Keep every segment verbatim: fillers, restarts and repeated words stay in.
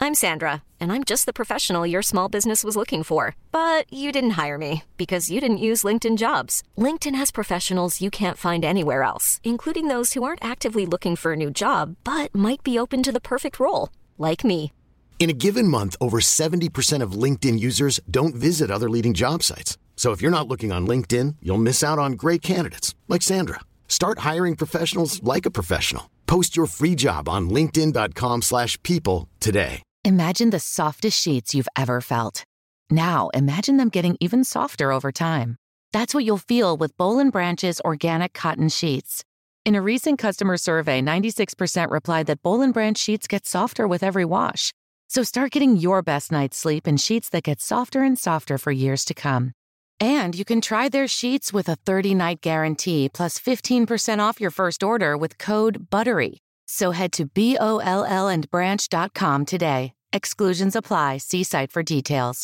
I'm Sandra, and I'm just the professional your small business was looking for. But you didn't hire me because you didn't use LinkedIn Jobs. LinkedIn has professionals you can't find anywhere else, including those who aren't actively looking for a new job, but might be open to the perfect role, like me. In a given month, over seventy percent of LinkedIn users don't visit other leading job sites. So if you're not looking on LinkedIn, you'll miss out on great candidates like Sandra. Start hiring professionals like a professional. Post your free job on linkedin dot com slash people today. Imagine the softest sheets you've ever felt. Now, imagine them getting even softer over time. That's what you'll feel with Boll and Branch's organic cotton sheets. In a recent customer survey, ninety-six percent replied that Boll and Branch sheets get softer with every wash. So start getting your best night's sleep in sheets that get softer and softer for years to come. And you can try their sheets with a thirty-night guarantee plus fifteen percent off your first order with code BUTTERY. So head to B O L L and branch dot com today. Exclusions apply. See site for details.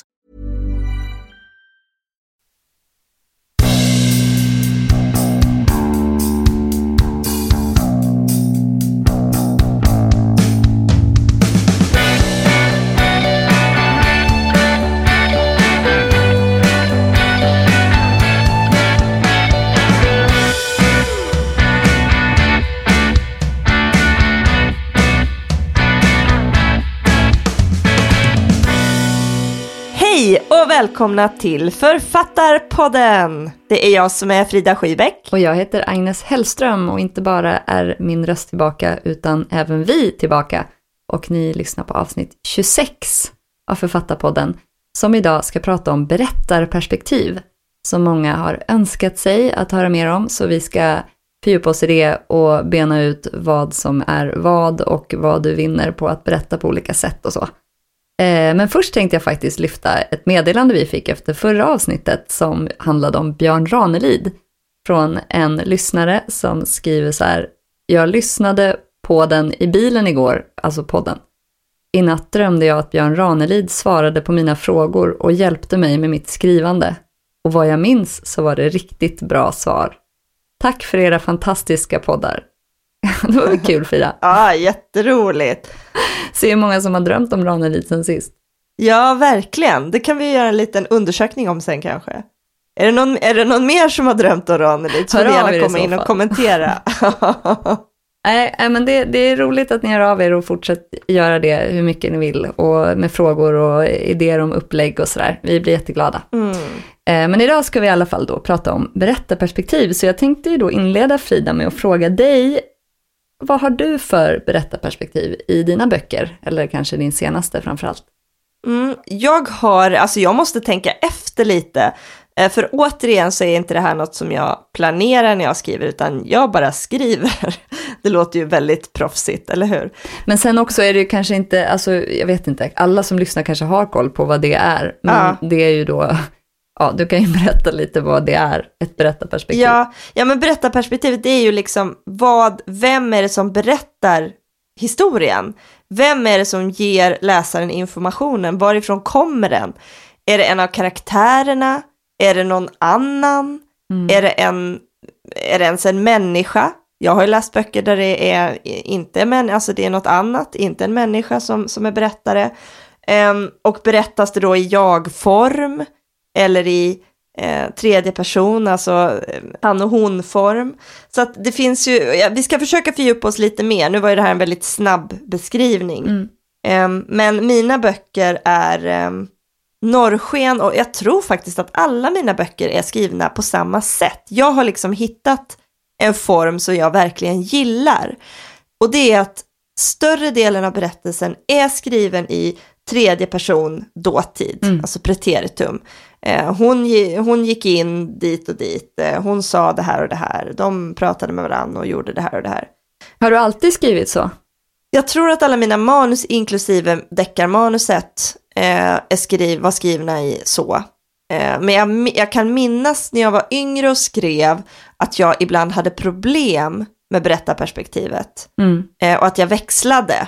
Hej och välkomna till Författarpodden! Det är jag som är Frida Skybeck. Och jag heter Agnes Hellström och inte bara är min röst tillbaka utan även vi tillbaka. Och ni lyssnar på avsnitt tjugosex av Författarpodden som idag ska prata om berättarperspektiv som många har önskat sig att höra mer om, så vi ska fördjupa oss i det och bena ut vad som är vad och vad du vinner på att berätta på olika sätt och så. Men först tänkte jag faktiskt lyfta ett meddelande vi fick efter förra avsnittet som handlade om Björn Ranelid från en lyssnare som skriver så här: jag lyssnade på den i bilen igår, alltså podden. I natt drömde jag att Björn Ranelid svarade på mina frågor och hjälpte mig med mitt skrivande. Och vad jag minns så var det riktigt bra svar. Tack för era fantastiska poddar. Det var kul, Frida. Ja, jätteroligt. Se hur många som har drömt om Ranelid sen sist. Ja, verkligen. Det kan vi göra en liten undersökning om sen kanske. Är det någon, är det någon mer som har drömt om Ranelid? Så får ni gärna komma in och kommentera. Nej, men det, det är roligt att ni hör av er och fortsätter göra det hur mycket ni vill. Och med frågor och idéer om upplägg och sådär. Vi blir jätteglada. Mm. Men idag ska vi i alla fall då prata om berättarperspektiv. Så jag tänkte ju då inleda, Frida, med att fråga dig: vad har du för berättarperspektiv i dina böcker? Eller kanske din senaste framförallt? Mm, jag har, alltså jag måste tänka efter lite. För återigen så är inte det här något som jag planerar när jag skriver, utan jag bara skriver. Det låter ju väldigt proffsigt, eller hur? Men sen också är det ju kanske inte, alltså jag vet inte, alla som lyssnar kanske har koll på vad det är. Men ja. Det är ju då... Ja, du kan ju berätta lite vad det är, ett berättarperspektiv. Ja, ja, men berättarperspektivet, det är ju liksom vad, vem är det som berättar historien? Vem är det som ger läsaren informationen? Varifrån kommer den? Är det en av karaktärerna? Är det någon annan? Mm. Är det en, är det ens en människa? Jag har ju läst böcker där det är inte men alltså det är något annat, inte en människa som, som är berättare. Um, och berättas det då i jag-form? Eller i eh, tredje person, alltså eh, han och hon-form. Så att det finns ju, ja, vi ska försöka fördjupa oss lite mer. Nu var ju det här en väldigt snabb beskrivning. Mm. Eh, men mina böcker är eh, norrsken, och jag tror faktiskt att alla mina böcker är skrivna på samma sätt. Jag har liksom hittat en form som jag verkligen gillar. Och det är att större delen av berättelsen är skriven i tredje person dåtid, mm. alltså preteritum. Eh, hon, hon gick in dit och dit, eh, hon sa det här och det här, de pratade med varandra och gjorde det här och det här. Har du alltid skrivit så? Jag tror att alla mina manus, inklusive deckarmanuset, eh, är skriv, var skrivna i så. Eh, men jag, jag kan minnas när jag var yngre och skrev att jag ibland hade problem med berättarperspektivet. Mm. Eh, och att jag växlade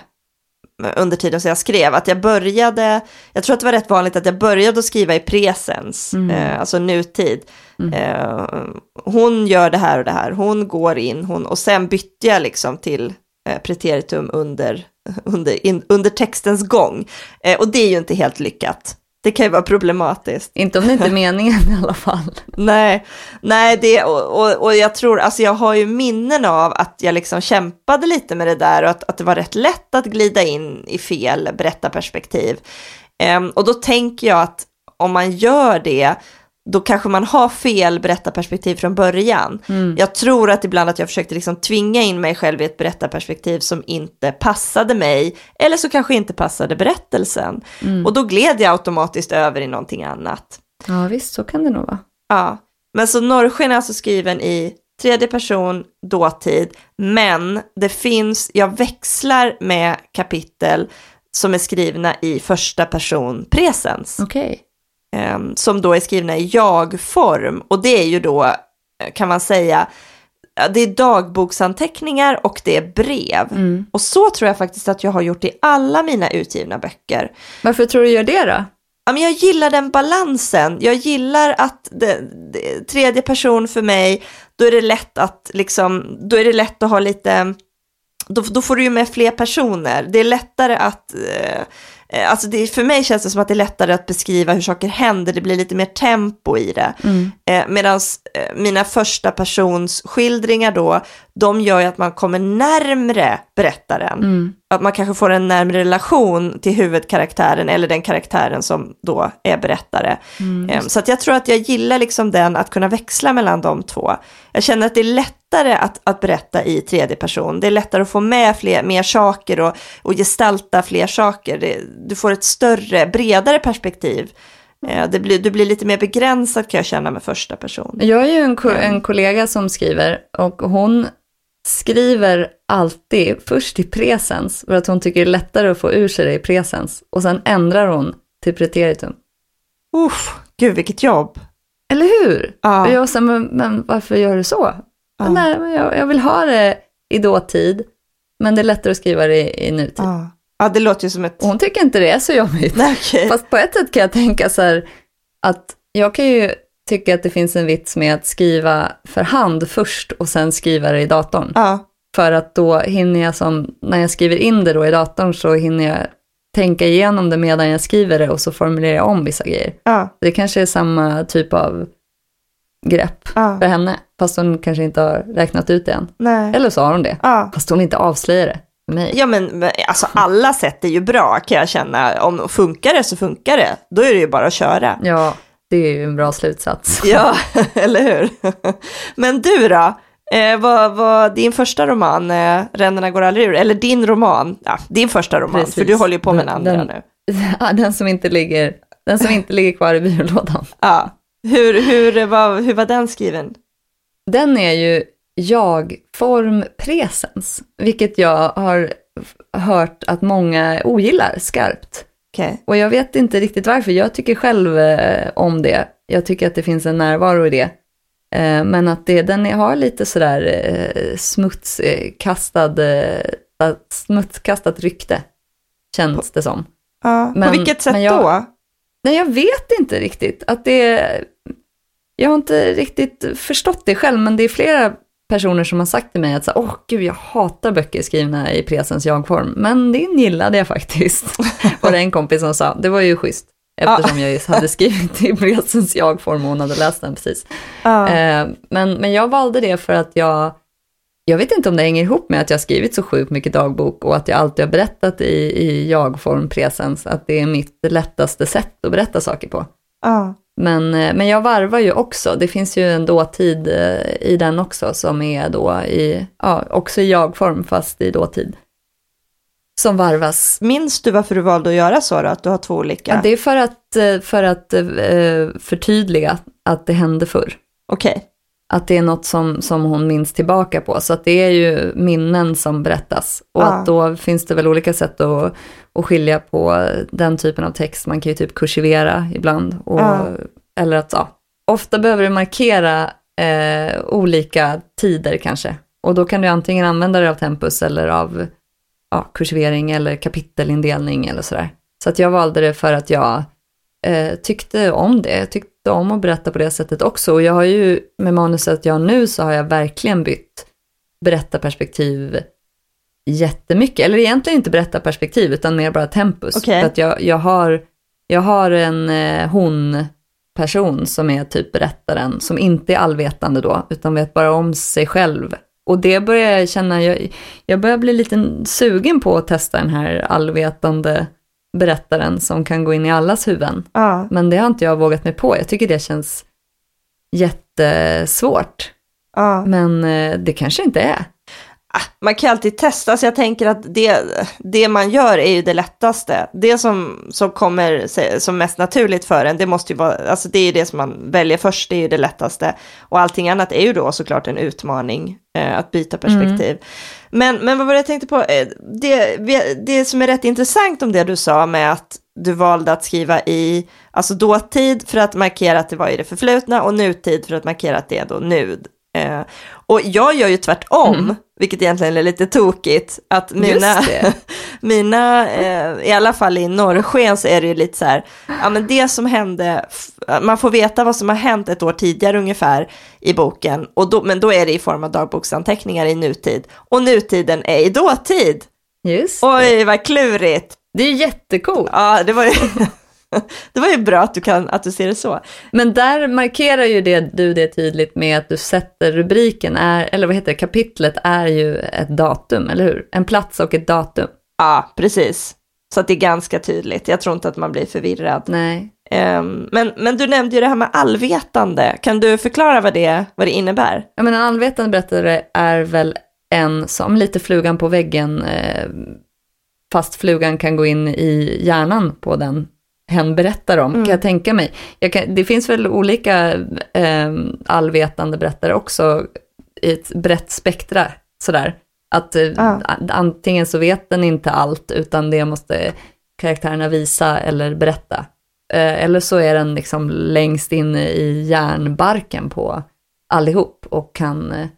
under tiden som jag skrev, att jag började, jag tror att det var rätt vanligt att jag började att skriva i presens, mm. eh, alltså nutid. Mm. Eh, hon gör det här och det här, hon går in, hon, och sen bytte jag liksom till eh, preteritum under under, in, under textens gång. Eh, och det är ju inte helt lyckat. Det kan ju vara problematiskt. Inte om det inte är meningen i alla fall. Nej, nej det, och, och, och jag tror, alltså jag har ju minnen av att jag liksom kämpade lite med det där och att, att det var rätt lätt att glida in i fel berättarperspektiv. Um, och då tänker jag att om man gör det, då kanske man har fel berättarperspektiv från början. Mm. Jag tror att ibland att jag försökte liksom tvinga in mig själv i ett berättarperspektiv som inte passade mig, eller så kanske inte passade berättelsen. Mm. Och då gled jag automatiskt över i någonting annat. Ja visst, så kan det nog vara. Ja, men så Norrsken är alltså skriven i tredje person, dåtid, men det finns, jag växlar med kapitel som är skrivna i första person presens. Okej. Okay. Som då är skrivna i jag-form. Och det är ju då, kan man säga, det är dagboksanteckningar och det är brev. Mm. Och så tror jag faktiskt att jag har gjort i alla mina utgivna böcker. Varför tror du gör det då? Ja, men jag gillar den balansen. Jag gillar att det, det, tredje person för mig, då är det lätt att liksom, då är det lätt att ha lite, då, då får du ju med fler personer. Det är lättare att eh, Alltså det, för mig känns det som att det är lättare att beskriva hur saker händer. Det blir lite mer tempo i det. Mm. Eh, Medan eh, mina första persons skildringar då, de gör ju att man kommer närmre berättaren. Mm. Att man kanske får en närmare relation till huvudkaraktären eller den karaktären som då är berättare. Mm. Eh, så att jag tror att jag gillar liksom den, att kunna växla mellan de två. Jag känner att det är lättare att, att berätta i tredje person. Det är lättare att få med fler, mer saker och, och gestalta fler saker. Det, du får ett större, bredare perspektiv. Eh, det blir, du blir lite mer begränsad, kan jag känna, med första person. Jag är ju en, ko- en kollega som skriver, och hon skriver alltid först i presens för att hon tycker det är lättare att få ur sig det i presens. Och sen ändrar hon till preteritum. Uff, gud vilket jobb. Eller hur? Ja. Och jag sa, men, men varför gör du så? Ja. Nej, men jag, jag vill ha det i dåtid, men det är lättare att skriva det i, i nutid. Ja. Ja, det låter ju som ett... Och hon tycker inte det är så jobbigt. Nej, okay. Fast på ett sätt kan jag tänka så här, att jag kan ju tycka att det finns en vits med att skriva för hand först och sen skriva det i datorn. Ja. För att då hinner jag, som när jag skriver in det då i datorn, så hinner jag tänka igenom det medan jag skriver det och så formulerar jag om vissa grejer. Ja. Det kanske är samma typ av grepp ja. för henne, fast hon kanske inte har räknat ut det än. Nej. Eller så har hon det, ja. fast hon inte avslöjar det för mig. Ja, men alltså alla sätt är ju bra, kan jag känna. Om funkar det så funkar det. Då är det ju bara att köra. Ja, det är ju en bra slutsats. Ja, eller hur? Men du då? Eh, vad, vad din första roman, eh, Ränderna går aldrig ur, eller din roman, ja, din första roman, precis. För du håller ju på med en andra den, nu. Ja, den som inte ligger, den som inte ligger kvar i byrålådan. Ja, hur, hur, var, hur var den skriven? Den är ju jag-form presens, vilket jag har hört att många ogillar skarpt. Okay. Och jag vet inte riktigt varför, jag tycker själv eh, om det. Jag tycker att det finns en närvaro i det. Eh, men att det, den har lite sådär eh, smutskastad, eh, smutskastat rykte, känns det som. Ja, men, på vilket sätt jag, då? Nej, jag vet inte riktigt. Att det, jag har inte riktigt förstått det själv, men det är flera personer som har sagt till mig att så, åh gud, jag hatar böcker skrivna i presens jag-form. Men din gillade jag faktiskt. Var det en kompis som sa, det var ju schysst. Eftersom jag just hade skrivit i presens jag-form och hon hade läst den precis. Ja. Eh, men, men jag valde det för att jag, jag vet inte om det hänger ihop med att jag har skrivit så sjukt mycket dagbok och att jag alltid har berättat i, i jag-form presens, att det är mitt lättaste sätt att berätta saker på. Ja. Men, men jag varvar ju också, det finns ju en dåtid i den också som är då i, ja, också i jag-form fast i dåtid. Som varvas. Minns du varför du valde att göra så då? Att du har två olika? Ja, det är för att, för att förtydliga att det hände förr. Okej. Okay. Att det är något som, som hon minns tillbaka på. Så att det är ju minnen som berättas. Och ah. att då finns det väl olika sätt att, att skilja på den typen av text. Man kan ju typ kursivera ibland. Och, ah. Eller att, ja. Ofta behöver du markera eh, olika tider kanske. Och då kan du antingen använda det av tempus eller av ja, kursivering eller kapitelindelning eller sådär. Så att jag valde det för att jag eh, tyckte om det. Jag tyckte om att berätta på det sättet också. Och jag har ju, med manuset jag har nu, så har jag verkligen bytt berättarperspektiv jättemycket. Eller egentligen inte berättarperspektiv utan mer bara tempus. Okay. För att jag, jag, har, jag har en eh, hon-person som är typ berättaren. Som inte är allvetande då utan vet bara om sig själv. Och det börjar jag känna, jag, jag börjar bli lite sugen på att testa den här allvetande berättaren som kan gå in i allas huvuden. Ja. Men det har inte jag vågat mig på. Jag tycker det känns jättesvårt. Ja. Men eh, det kanske inte är. Man kan alltid testa, så jag tänker att det, det man gör är ju det lättaste. Det som, som kommer som mest naturligt för en, det måste ju vara, alltså det är ju det som man väljer först, det är ju det lättaste. Och allting annat är ju då såklart en utmaning eh, att byta perspektiv. Mm. Men, men vad var det jag tänkte på? Det, det som är rätt intressant om det du sa med att du valde att skriva i alltså dåtid för att markera att det var i det förflutna och nutid för att markera att det är då nu. Eh, och jag gör ju tvärtom, mm. vilket egentligen är lite tokigt, att mina, mina eh, i alla fall i Norrsken så är det ju lite så här, ja men det som hände, man får veta vad som har hänt ett år tidigare ungefär i boken, och då, men då är det i form av dagboksanteckningar i nutid, och nutiden är i dåtid. Just det. Oj, vad klurigt. Det är ju jättekul. Ja, det var ju... Det var ju bra att du, kan, att du ser det så. Men där markerar ju det, du det tydligt med att du sätter rubriken, är, eller vad heter det, kapitlet är ju ett datum, eller hur? En plats och ett datum. Ja, precis. Så att det är ganska tydligt. Jag tror inte att man blir förvirrad. Nej. Um, men, men du nämnde ju det här med allvetande. Kan du förklara vad det, vad det innebär? Ja, men en allvetande berättare är väl en som lite flugan på väggen, eh, fast flugan kan gå in i hjärnan på den hen berättar om, mm. kan jag tänka mig. Jag kan, det finns väl olika eh, allvetande berättare också i ett brett spektra, sådär. Att eh, ah. antingen så vet den inte allt, utan det måste karaktärerna visa eller berätta. Eh, eller så är den liksom längst in i hjärnbarken på allihop och kan eh,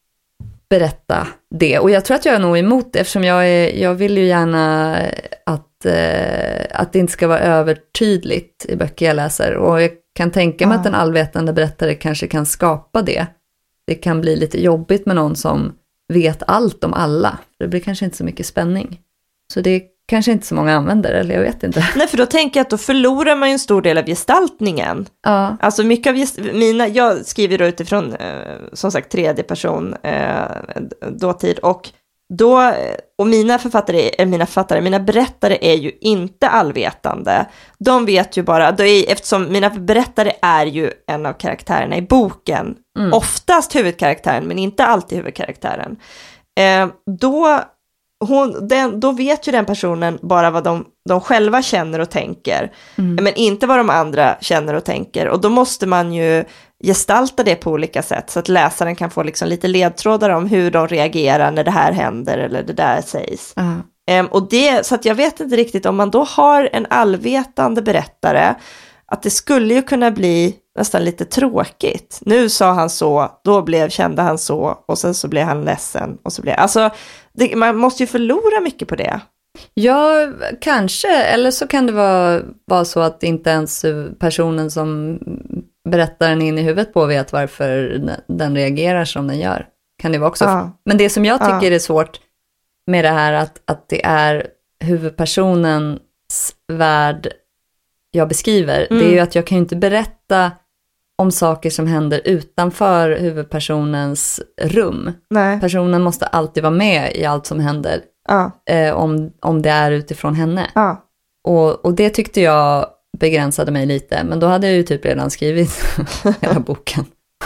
berätta det. Och jag tror att jag är nog emot det, eftersom jag, är, jag vill ju gärna att att det inte ska vara övertydligt i böcker jag läser. Och jag kan tänka mig ah. att en allvetande berättare kanske kan skapa det. Det kan bli lite jobbigt med någon som vet allt om alla. Det blir kanske inte så mycket spänning. Så det är kanske inte så många använder, eller jag vet inte. Nej, för då tänker jag att då förlorar man ju en stor del av gestaltningen. Ja. Alltså mycket av gest- mina, jag skriver då utifrån eh, som sagt tredje person eh, dåtid, och då, och mina författare, mina författare, mina berättare är ju inte allvetande. De vet ju bara, då är, eftersom mina berättare är ju en av karaktärerna i boken, mm. oftast huvudkaraktären, men inte alltid huvudkaraktären. Eh, då, hon, den, då vet ju den personen bara vad de, de själva känner och tänker, mm. men inte vad de andra känner och tänker. Och då måste man ju gestalta det på olika sätt så att läsaren kan få liksom lite ledtrådar om hur de reagerar när det här händer eller det där sägs. Uh-huh. Um, och det, så att jag vet inte riktigt om man då har en allvetande berättare, att det skulle ju kunna bli nästan lite tråkigt. Nu sa han så, då blev, kände han så, och sen så blev han ledsen. Och så blev, alltså, det, man måste ju förlora mycket på det. Ja, kanske. Eller så kan det vara, vara så att inte ens personen som berättar den in i huvudet på vet varför den reagerar som den gör. Kan det vara också. Ja. Men det som jag tycker ja. är svårt med det här, att, att det är huvudpersonens värld jag beskriver, mm. det är ju att jag kan ju inte berätta om saker som händer utanför huvudpersonens rum. Nej. Personen måste alltid vara med i allt som händer. Ja. Eh, om, om det är utifrån henne. Ja. Och, och det tyckte jag begränsade mig lite. Men då hade jag ju typ redan skrivit hela boken.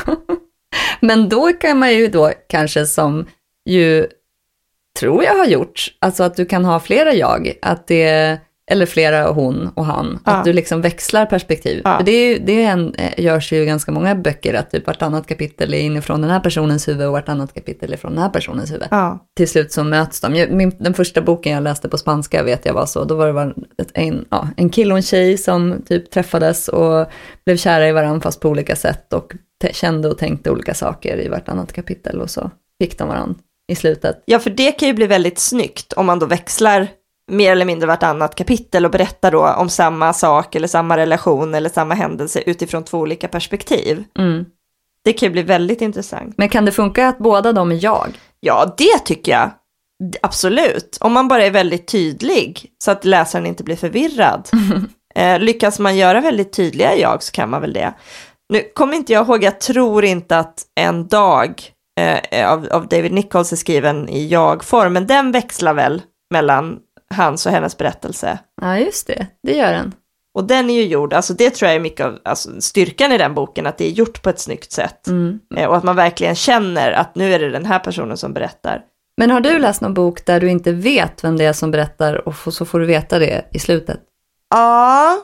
Men då kan man ju då kanske, som ju tror jag har gjort, alltså att du kan ha flera jag, att det, eller flera hon och han, ja. att du liksom växlar perspektiv. Ja. För det, är ju, det är en, görs ju i ganska många böcker, att typ vartannat kapitel är inifrån den här personens huvud och vartannat kapitel är från den här personens huvud. Ja. Till slut så möts de. Min, den första boken jag läste på spanska vet jag var så, då var det bara ett, en, ja, en kille och en tjej som typ träffades och blev kära i varandra fast på olika sätt och t- kände och tänkte olika saker i vartannat kapitel, och så fick de varandra i slutet. Ja, för det kan ju bli väldigt snyggt om man då växlar mer eller mindre vartannat kapitel och berättar då om samma sak eller samma relation eller samma händelse utifrån två olika perspektiv. Mm. Det kan ju bli väldigt intressant. Men kan det funka att båda de är jag? Ja, det tycker jag. Absolut, om man bara är väldigt tydlig så att läsaren inte blir förvirrad. Eh, lyckas man göra väldigt tydliga jag så kan man väl det. Nu kommer inte jag ihåg, jag tror inte att En dag eh, av, av David Nichols är skriven i jag-form, men den växlar väl mellan hans och hennes berättelse. Ja, just det, det gör den. Och den är ju gjord, alltså det tror jag är mycket av alltså, styrkan i den boken, att det är gjort på ett snyggt sätt. Mm. Eh, och att man verkligen känner att nu är det den här personen som berättar. Men har du läst någon bok där du inte vet vem det är som berättar och så får du veta det i slutet? Ja,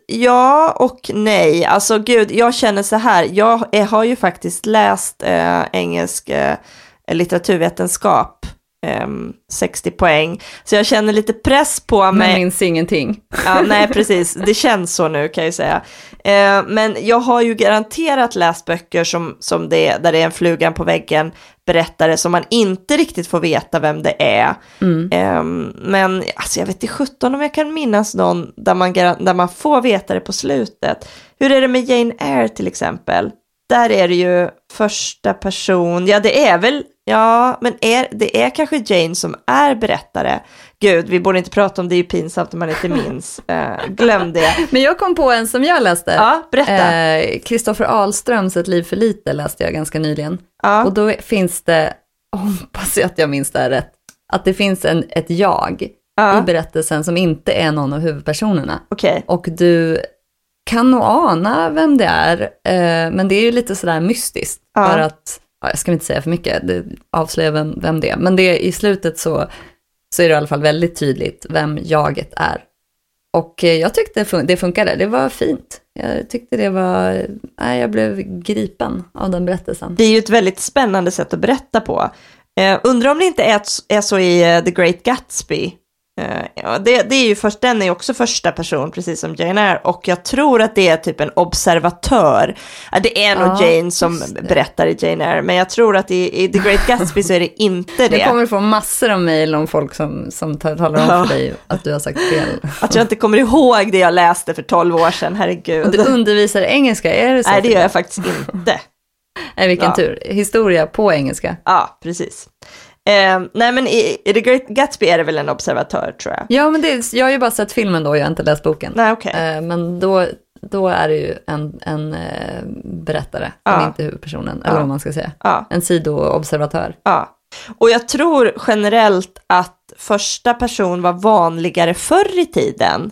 ja och nej. Alltså gud, jag känner så här. Jag är, har ju faktiskt läst eh, engelsk eh, litteraturvetenskap. Eh, sextio poäng. Så jag känner lite press på mig. Men minns ingenting. Ja, nej, precis. Det känns så nu kan jag säga. Eh, men jag har ju garanterat läst böcker som, som det, där det är en flugan på väggen berättare som man inte riktigt får veta vem det är. Mm. Eh, men alltså, jag vet inte sjutton om jag kan minnas någon där man, där man får veta det på slutet. Hur är det med Jane Eyre till exempel? Där är det ju första person. Ja, det är väl Ja, men är, det är kanske Jane som är berättare. Gud, vi borde inte prata om det, är ju pinsamt om man inte minns. Uh, glöm det. Men jag kom på en som jag läste. Ja, berätta. Kristoffer uh, Ahlströms Ett liv för lite läste jag ganska nyligen. Ja. Och då finns det, hoppas jag att jag minns det här rätt, att det finns en, ett jag ja. i berättelsen som inte är någon av huvudpersonerna. Okay. Och du kan nog ana vem det är, uh, men det är ju lite sådär mystiskt. Ja. För att ja, jag ska inte säga för mycket, det avslöjar vem, vem det är. Men det, i slutet så, så är det i alla fall väldigt tydligt vem jaget är. Och eh, jag tyckte fun- det funkade, det var fint. Jag tyckte det var, nej, jag blev gripen av den berättelsen. Det är ju ett väldigt spännande sätt att berätta på. Eh, undrar om det inte är, är så i uh, The Great Gatsby. Uh, ja, det, det är ju först, den är också första person, precis som Jane Eyre, och jag tror att det är typ en observatör. Uh, det är nog ja, Jane som berättar i Jane Eyre, men jag tror att i, i The Great Gatsby så är det inte det. Du kommer få massor av mejl om folk som, som talar om för dig att du har sagt fel. Att jag inte kommer ihåg det jag läste för tolv år sedan, herregud. Och du undervisar engelska, är det så? Nej, det gör jag faktiskt inte. Nej, vilken ja. tur. Historia på engelska. Ja, precis. Eh, nej, men i, i The Great Gatsby är det väl en observatör, tror jag. Ja, men det är, jag har ju bara sett filmen då, jag har inte läst boken. Nej, okay. eh, men då, då är det ju en, en eh, berättare, ja. som inte är huvudpersonen, ja. eller vad man ska säga. Ja. En sidoobservatör. Ja, och jag tror generellt att första person var vanligare förr i tiden.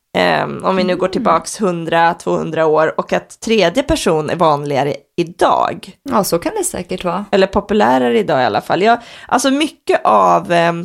Um, om vi nu går tillbaks hundra till tvåhundra år, och att tredje person är vanligare idag. Ja, så kan det säkert vara. Eller populärare idag i alla fall. Ja, alltså mycket av um,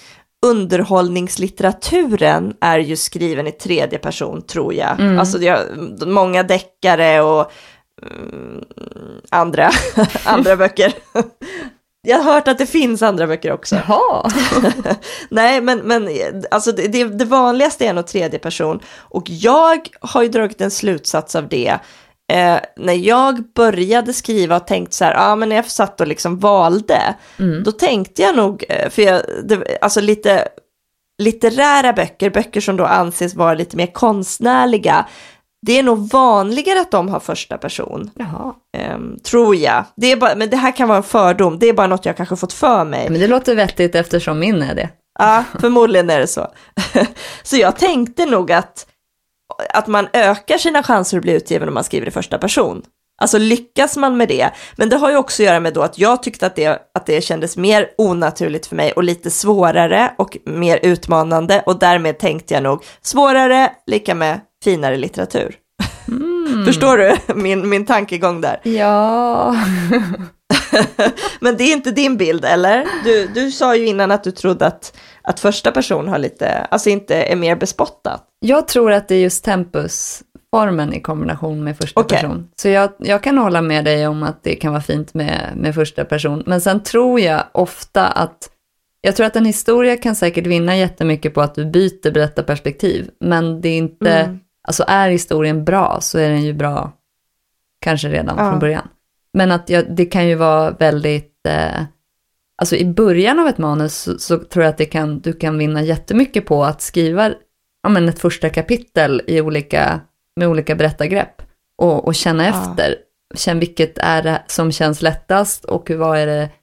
underhållningslitteraturen är ju skriven i tredje person, tror jag. Mm. Alltså jag, många deckare och um, andra, andra böcker. Jag har hört att det finns andra böcker också. Jaha. Nej, men, men alltså det, det, det vanligaste är nog tredje person. Och jag har ju dragit en slutsats av det. Eh, när jag började skriva och tänkte så här, ja ah, men när jag satt och liksom valde. Mm. Då tänkte jag nog, för jag, det, alltså lite litterära böcker, böcker som då anses vara lite mer konstnärliga. Det är nog vanligare att de har första person. Jaha. Um, tror jag. Det är bara, men det här kan vara en fördom. Det är bara något jag kanske fått för mig. Men det låter vettigt eftersom min är det. Ja, förmodligen är det så. Så jag tänkte nog att, att man ökar sina chanser att bli utgiven om man skriver i första person. Alltså lyckas man med det. Men det har ju också att göra med då att jag tyckte att det, att det kändes mer onaturligt för mig och lite svårare och mer utmanande. Och därmed tänkte jag nog svårare lika med finare litteratur. Mm. Förstår du min, min tankegång där? Ja. Men det är inte din bild, eller? Du, du sa ju innan att du trodde att, att första person har lite, alltså inte är mer bespottat. Jag tror att det är just tempusformen i kombination med första okay. person. Så jag, jag kan hålla med dig om att det kan vara fint med, med första person. Men sen tror jag ofta att jag tror att en historia kan säkert vinna jättemycket på att du byter berättarperspektiv. Men det är inte, mm. alltså är historien bra så är den ju bra kanske redan ja. från början. Men att jag, det kan ju vara väldigt, eh, alltså i början av ett manus så, så tror jag att det kan, du kan vinna jättemycket på att skriva ja, men ett första kapitel i olika, med olika berättargrepp. Och, och känna ja. efter, känn vilket är det som känns lättast och vad är det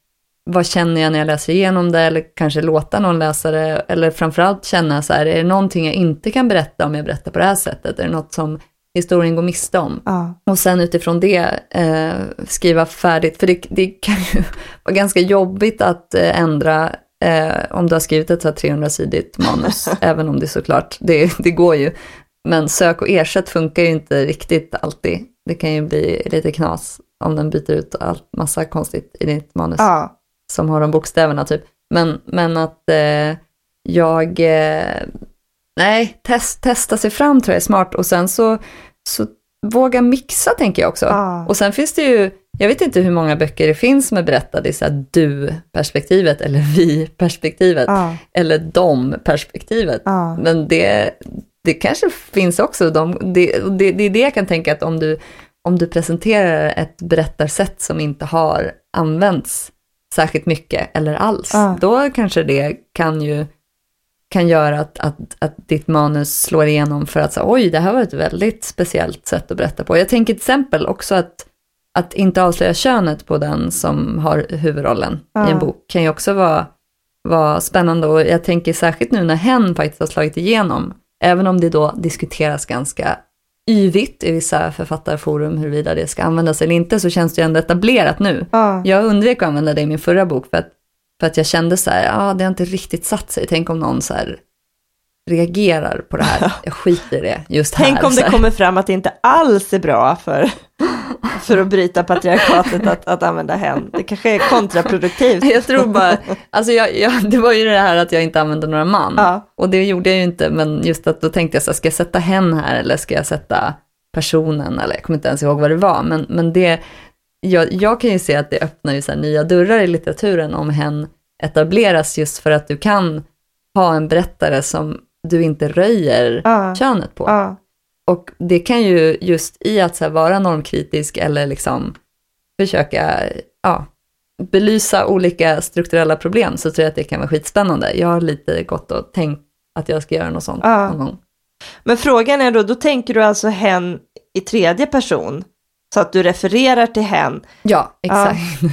vad känner jag när jag läser igenom det, eller kanske låta någon läsa det, eller framförallt känna så här, är det någonting jag inte kan berätta om jag berättar på det här sättet? Är det något som historien går miste om? Ja. Och sen utifrån det eh, skriva färdigt, för det, det kan ju vara ganska jobbigt att eh, ändra eh, om du har skrivit ett så här trehundrasidigt manus, även om det såklart, det, det går ju. Men sök och ersätt funkar ju inte riktigt alltid. Det kan ju bli lite knas om den byter ut allt massa konstigt i ditt manus. Ja. Som har de bokstäverna typ. Men, men att eh, jag... Eh, nej, test, testa sig fram tror jag är smart. Och sen så, så våga mixa tänker jag också. Ja. Och sen finns det ju... Jag vet inte hur många böcker det finns som är berättade i så här du-perspektivet eller vi-perspektivet. Ja. Eller de-perspektivet. Ja. Men det, det kanske finns också. De, det, det, det är det jag kan tänka att om du, om du presenterar ett berättarsätt som inte har använts särskilt mycket eller alls, Ja. då kanske det kan ju kan göra att, att, att ditt manus slår igenom för att säga, oj, det här var ett väldigt speciellt sätt att berätta på. Jag tänker till exempel också att, att inte avslöja könet på den som har huvudrollen Ja. i en bok kan ju också vara, vara spännande, och jag tänker särskilt nu när hen faktiskt har slagit igenom, även om det då diskuteras ganska yvigt i vissa författarforum huruvida det ska användas eller inte, så känns det ju ändå etablerat nu. Ja. Jag undvek att använda det i min förra bok för att, för att jag kände så här, ja, ah, det har inte riktigt satt sig. Tänk om någon så här reagerar på det här. Jag skiter i det just här. Tänk om så det här. kommer fram att det inte alls är bra för, för att bryta patriarkatet att, att använda hen. Det kanske är kontraproduktivt. Jag tror bara, alltså jag, jag, det var ju det här att jag inte använde några man. Ja. Och det gjorde jag ju inte, men just att då tänkte jag så här, ska jag sätta hen här eller ska jag sätta personen? Eller jag kommer inte ens ihåg vad det var. Men, men det, jag, jag kan ju se att det öppnar ju så här nya dörrar i litteraturen om hen etableras, just för att du kan ha en berättare som du inte röjer Ja. könet på. Ja. Och det kan ju just i att så här, vara normkritisk eller liksom försöka ja, belysa olika strukturella problem, så tror jag att det kan vara skitspännande. Jag har lite gått och tänkt att jag ska göra något sånt Ja. någon gång. Men frågan är då, då tänker du alltså hen i tredje person, så att du refererar till hen. Ja, exakt. Ja,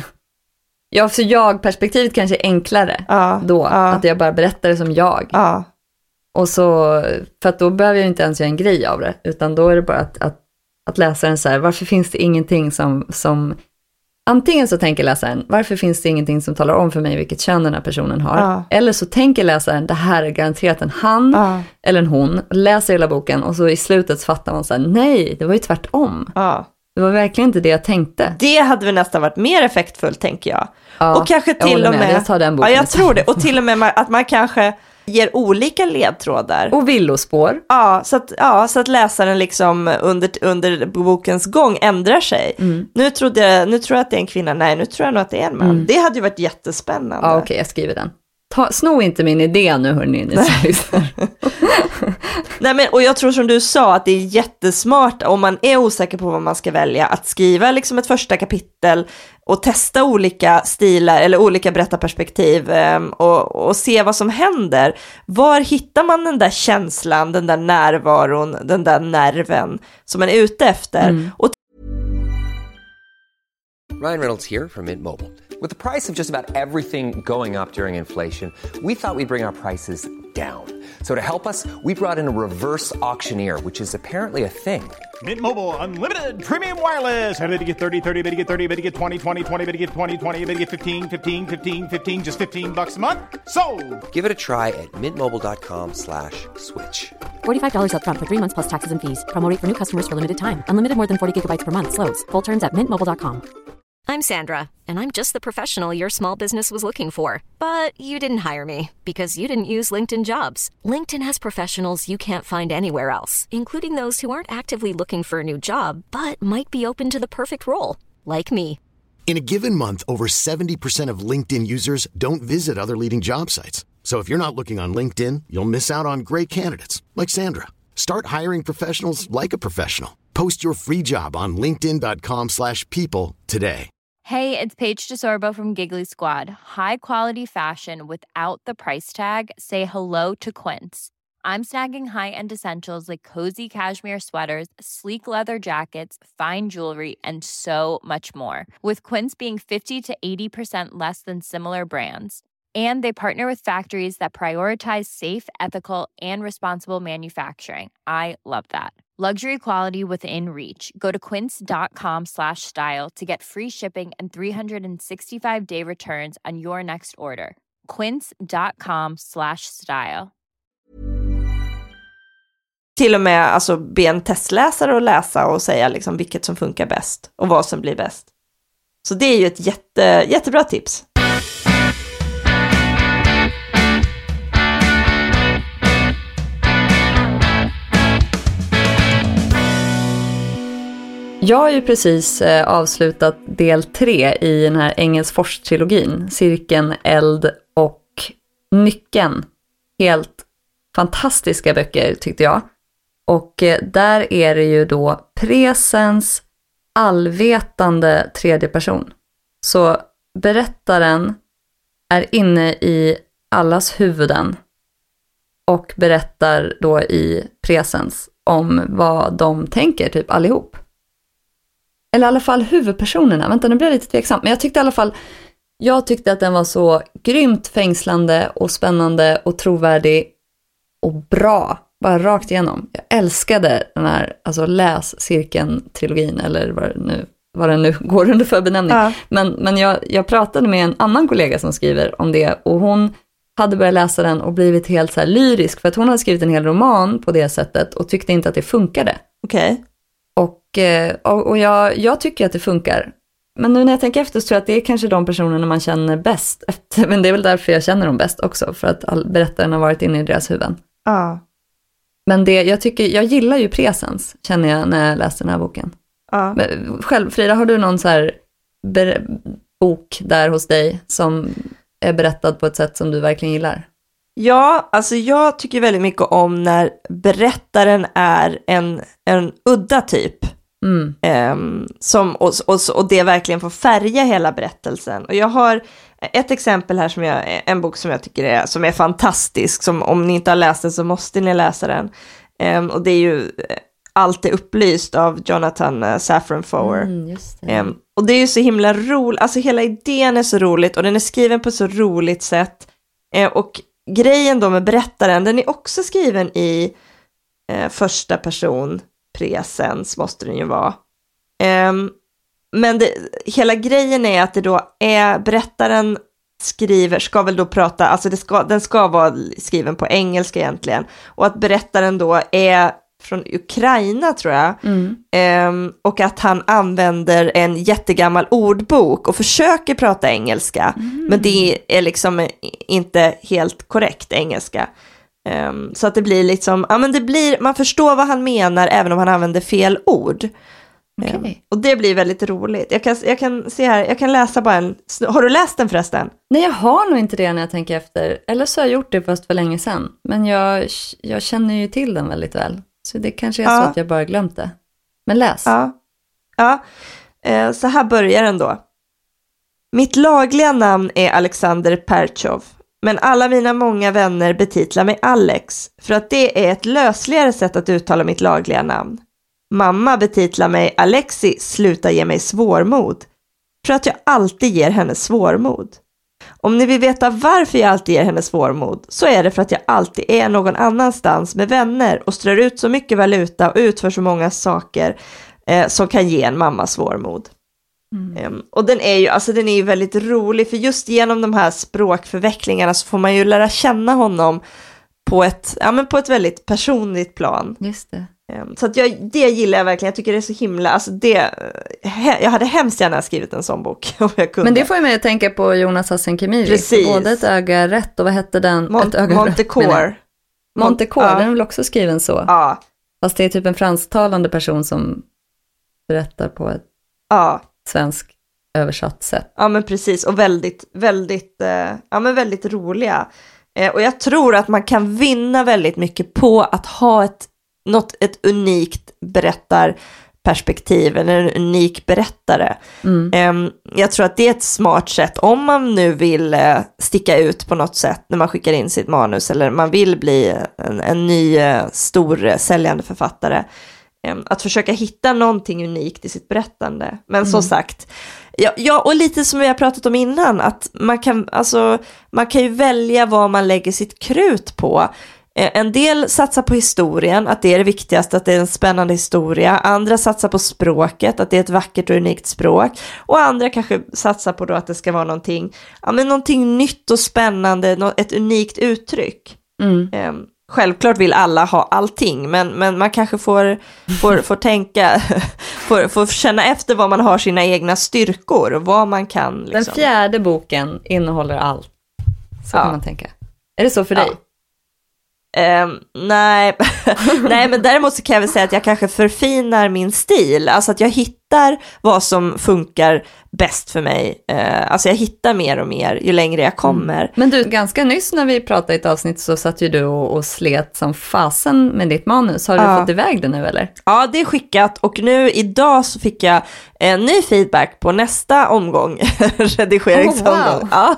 ja så jag-perspektivet kanske är enklare Ja. då, Ja. att jag bara berättar det som jag. Ja. Och så, för att då behöver jag inte ens göra en grej av det, utan då är det bara att, att, att läsaren så här, varför finns det ingenting som, som, antingen så tänker läsaren, varför finns det ingenting som talar om för mig vilket kön den här personen har, Ja. eller så tänker läsaren, det här är garanterat en han Ja. eller en hon, läser hela boken och så i slutet så fattar man så här, nej, det var ju tvärtom. Ja. Det var verkligen inte det jag tänkte. Det hade väl nästan varit mer effektfullt, tänker jag. Ja, och kanske jag till håller och med. med, Jag tar den boken ja, jag istället. tror det. Och till och med att man kanske ger olika ledtrådar. Och villospår. Ja, så att, ja, så att läsaren liksom under, under bokens gång ändrar sig. Mm. Nu, trodde jag, nu tror jag att det är en kvinna, nej, nu tror jag nog att det är en man. Mm. Det hade ju varit jättespännande. Ja, okej, okay, jag skriver den. Ta, sno inte min idé nu, hörni, ni som lyssnar. Nej, men, och jag tror som du sa att det är jättesmart om man är osäker på vad man ska välja, att skriva liksom ett första kapitel och testa olika stilar eller olika berättarperspektiv um, och, och se vad som händer. Var hittar man den där känslan, den där närvaron, den där nerven som man är ute efter? Mm. Och Ryan Reynolds here from Mint Mobile. With the price of just about everything going up during inflation, we thought we'd bring our prices down. So to help us, we brought in a reverse auctioneer, which is apparently a thing. Mint Mobile Unlimited Premium Wireless. How to get thirty, thirty, how to get thirty, how to get twenty, twenty, twenty, how to get twenty, twenty, how to get fifteen, fifteen, fifteen, fifteen, just fifteen bucks a month? Sold! Give it a try at mintmobile.com slash switch. forty-five dollars up front for three months plus taxes and fees. Promo rate for new customers for limited time. Unlimited more than forty gigabytes per month. Slows full terms at mint mobile dot com. I'm Sandra, and I'm just the professional your small business was looking for. But you didn't hire me because you didn't use LinkedIn Jobs. LinkedIn has professionals you can't find anywhere else, including those who aren't actively looking for a new job, but might be open to the perfect role, like me. In a given month, over seventy percent of LinkedIn users don't visit other leading job sites. So if you're not looking on LinkedIn, you'll miss out on great candidates like Sandra. Start hiring professionals like a professional. Post your free job on linkedin dot com slash people today. Hey, it's Paige DeSorbo from Giggly Squad. High quality fashion without the price tag. Say hello to Quince. I'm snagging high-end essentials like cozy cashmere sweaters, sleek leather jackets, fine jewelry, and so much more. With Quince being fifty to eighty percent less than similar brands. And they partner with factories that prioritize safe, ethical, and responsible manufacturing. I love that. Luxury quality within reach. Go to quince.com slash style to get free shipping and three sixty-five day returns on your next order. Quince.com slash style. Till och med alltså, be en testläsare att läsa och säga liksom, vilket som funkar bäst och vad som blir bäst. Så det är ju ett jätte, jättebra tips. Jag har ju precis eh, avslutat del tre i den här Engelsfors-trilogin. Cirkeln, Eld och Nyckeln. Helt fantastiska böcker tyckte jag. Och eh, där är det ju då presens allvetande tredje person. Så berättaren är inne i allas huvuden och berättar då i presens om vad de tänker, typ allihop. Eller i alla fall huvudpersonerna. Vänta, nu blir jag lite tveksam. Men jag tyckte i alla fall, jag tyckte att den var så grymt fängslande och spännande och trovärdig och bra. Bara rakt igenom. Jag älskade den här alltså läscirkeln-trilogin eller vad det nu, vad den nu går under för benämning. Ja. Men, men jag, jag pratade med en annan kollega som skriver om det och hon hade börjat läsa den och blivit helt så här lyrisk för att hon hade skrivit en hel roman på det sättet och tyckte inte att det funkade. Okej. Okay. Och, och, och jag, jag tycker att det funkar. Men nu när jag tänker efter så tror jag att det är kanske de personerna man känner bäst. Efter, men det är väl därför jag känner dem bäst också. För att all, berättaren har varit inne i deras huvuden. Ja. Men det, jag, tycker, jag gillar ju presens, känner jag när jag läser den här boken. Ja. Men, själv, Frida, har du någon så här ber, bok där hos dig som är berättad på ett sätt som du verkligen gillar? Ja, alltså jag tycker väldigt mycket om när berättaren är en, en udda typ. Mm. Um, som, och, och, och det verkligen får färga hela berättelsen. Och jag har ett exempel här som jag, en bok som jag tycker är, som är fantastisk. Som om ni inte har läst den så måste ni läsa den. Um, och det är ju Allt är upplyst av Jonathan uh, Safran Foer. Mm, just det. Um, och det är ju så himla roligt. Alltså hela idén är så roligt och den är skriven på ett så roligt sätt. Uh, och grejen då med berättaren, den är också skriven i uh, första person. Presens måste den ju vara. Um, men det, hela grejen är att det då är berättaren skriver, ska väl då prata, alltså det ska, den ska vara skriven på engelska egentligen. Och att berättaren då är från Ukraina tror jag. Mm. Um, och att han använder en jättegammal ordbok och försöker prata engelska. Mm. Men det är liksom inte helt korrekt engelska. Um, så att det blir liksom, ja men det blir, man förstår vad han menar även om han använder fel ord. Okay. Um, och det blir väldigt roligt. Jag kan, jag kan se här, jag kan läsa bara en, har du läst den förresten? Nej, jag har nog inte det när jag tänker efter. Eller så har jag gjort det fast för länge sedan. Men jag, jag känner ju till den väldigt väl. Så det kanske är ja. så att jag bara glömt det. Men läs. Ja, ja. Uh, så här börjar den då. Mitt lagliga namn är Alexander Perchov. Men alla mina många vänner betitlar mig Alex för att det är ett lösligare sätt att uttala mitt lagliga namn. Mamma betitlar mig Alexi, sluta ge mig svårmod för att jag alltid ger henne svårmod. Om ni vill veta varför jag alltid ger henne svårmod så är det för att jag alltid är någon annanstans med vänner och strör ut så mycket valuta och utför så många saker eh, som kan ge en mamma svårmod. Mm. Um, och den är ju alltså den är ju väldigt rolig för just genom de här språkförvecklingarna så får man ju lära känna honom på ett ja men på ett väldigt personligt plan. Just det. Um, så att jag det gillar jag verkligen. Jag tycker det är så himla alltså det he, jag hade hemskt gärna skrivit en sån bok om jag kunde. Men det får ju mig att tänka på Jonas Hassan Khemiri. Precis. Både ett öga rätt och vad hette den? Mon- ett öga Montecore. Montecore, ja. Den är väl också skriven så. Ja. Fast det är typ en fransktalande person som berättar på ett ja. svensk översatt sätt. Ja men precis och väldigt väldigt eh, ja men väldigt roliga. Eh, och jag tror att man kan vinna väldigt mycket på att ha ett något ett unikt berättar perspektiv eller en unik berättare. Mm. Jag tror att det är ett smart sätt om man nu vill sticka ut på något sätt när man skickar in sitt manus eller man vill bli en, en ny stor säljande författare. Att försöka hitta någonting unikt i sitt berättande. Men mm. som sagt, ja, ja, och lite som vi har pratat om innan, att man kan, alltså, man kan ju välja vad man lägger sitt krut på. En del satsar på historien, att det är det viktigaste, att det är en spännande historia. Andra satsar på språket, att det är ett vackert och unikt språk. Och andra kanske satsar på då att det ska vara någonting, ja, men någonting nytt och spännande, ett unikt uttryck. Mm. Um, Självklart vill alla ha allting, men, men man kanske får, får, får tänka, får, får känna efter vad man har sina egna styrkor och vad man kan. Liksom. Den fjärde boken innehåller allt, så ja. Kan man tänka. Är det så för dig? Ja. Um, nej. nej, men däremot så kan jag väl säga att jag kanske förfinar min stil. Alltså att jag hittar vad som funkar bäst för mig. Uh, alltså jag hittar mer och mer ju längre jag kommer. Mm. Men du, ganska nyss när vi pratade i ett avsnitt så satt ju du och, och slet som fasen med ditt manus. Har du uh. fått iväg det nu eller? Ja, det är skickat och nu idag så fick jag en ny feedback på nästa omgång. Redigeringsomgång. Oh, wow. Ja.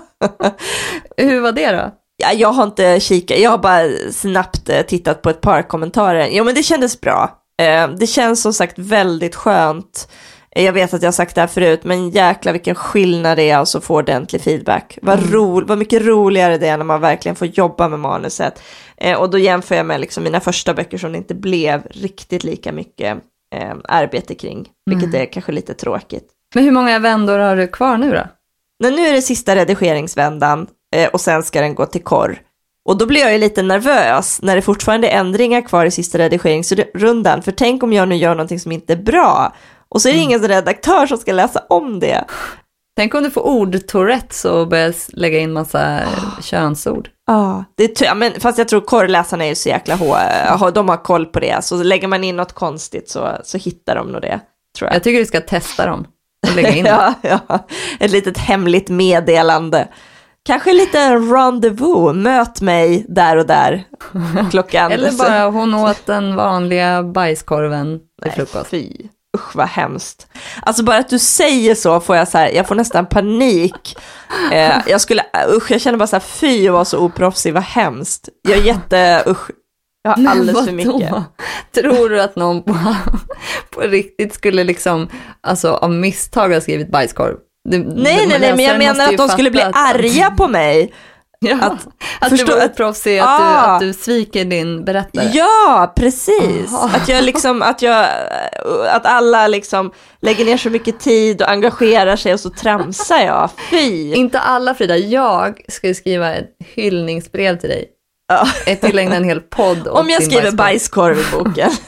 Hur var det då? Ja, jag har inte kikat, jag har bara snabbt eh, tittat på ett par kommentarer. Jo, men det kändes bra. Eh, det känns som sagt väldigt skönt. Eh, jag vet att jag har sagt det här förut, men jäkla vilken skillnad det är att få ordentlig feedback. Vad, mm. ro, vad mycket roligare det är när man verkligen får jobba med manuset. Eh, och då jämför jag med liksom mina första böcker som det inte blev riktigt lika mycket eh, arbete kring. Vilket mm. är kanske lite tråkigt. Men hur många vändor har du kvar nu då? Men nu är det sista redigeringsvändan. Och sen ska den gå till korr. Och då blir jag ju lite nervös när det fortfarande är ändringar kvar i sista redigeringsrundan. För tänk om jag nu gör någonting som inte är bra. Och så är det ingen redaktör som ska läsa om det. Tänk om du får ord-tourettes och börjar lägga in massa oh. könsord. Ja, det är men fast jag tror korrläsarna är ju så jäkla hår. De har koll på det. Så lägger man in något konstigt så, så hittar de nog det, tror jag. Jag tycker du ska testa dem och lägga in ja, ja, ett litet hemligt meddelande. Kanske lite rendezvous, möt mig där och där klockan. Eller bara hon åt den vanliga bajskorven till frukost. Fy, usch vad hemskt. Alltså bara att du säger så får jag så här, jag får nästan panik. Eh, jag skulle, usch jag känner bara så här, fy jag var så oproffsig, vad hemskt. Jag är jätte, usch, jag har alldeles för mycket. Tror du att någon på, på riktigt skulle liksom, alltså av misstag ha skrivit bajskorv? Du, nej, nej, nej, men jag menar att de skulle bli att, arga på mig. Ja, att att förstå, du var oproffsig, att, ah, att, att du sviker din berättare. Ja, precis. Ah. Att jag liksom, att jag, att alla liksom lägger ner så mycket tid och engagerar sig och så tramsar jag. Fy. Inte alla, Frida. Jag ska skriva ett hyllningsbrev till dig. Ja. Ett tillägna en hel podd. Om jag skriver bajskorv. bajskorv i boken.